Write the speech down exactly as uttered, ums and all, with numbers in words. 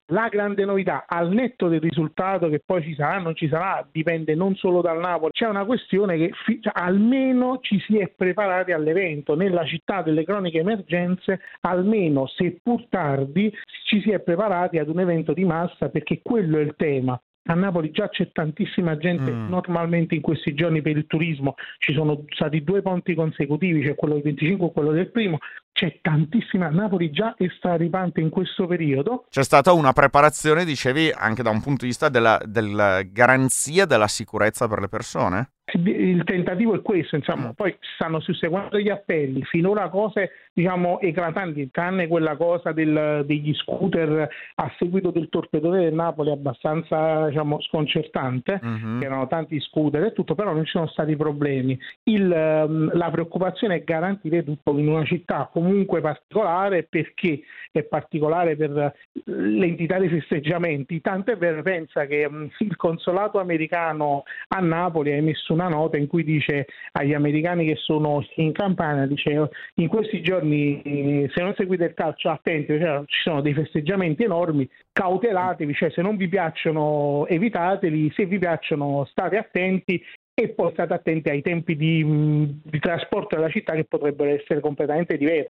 La grande novità, al netto del risultato che poi ci sarà, non ci sarà, dipende non solo dal Napoli, c'è una questione che fi- cioè, almeno ci si è preparati all'evento, nella città delle croniche emergenze, almeno seppur tardi ci si è preparati ad un evento di massa, perché quello è il tema. A Napoli già c'è tantissima gente, Mm. normalmente in questi giorni per il turismo ci sono stati due ponti consecutivi, c'è quello del venticinque e quello del primo, c'è tantissima, Napoli già è straripante in questo periodo. C'è stata una preparazione, dicevi, anche da un punto di vista della, della garanzia della sicurezza per le persone? Il tentativo è questo, insomma, Mm. poi stanno susseguendo gli appelli, finora cose diciamo eclatanti, tranne quella cosa del, degli scooter a seguito del torpedone del Napoli abbastanza diciamo sconcertante, Mhm. che erano tanti scooter e tutto, però non ci sono stati problemi. Il, la preoccupazione è garantire tutto in una città comunque particolare, perché è particolare per l'entità dei festeggiamenti, tanto è vero, pensa che um, il consolato americano a Napoli ha emesso una nota in cui dice agli americani che sono in Campania, dice in questi giorni se non seguite il calcio attenti, cioè, ci sono dei festeggiamenti enormi, cautelatevi, cioè se non vi piacciono evitateli, se vi piacciono state attenti. E poi state attenti ai tempi di, di trasporto della città, che potrebbero essere completamente diversi.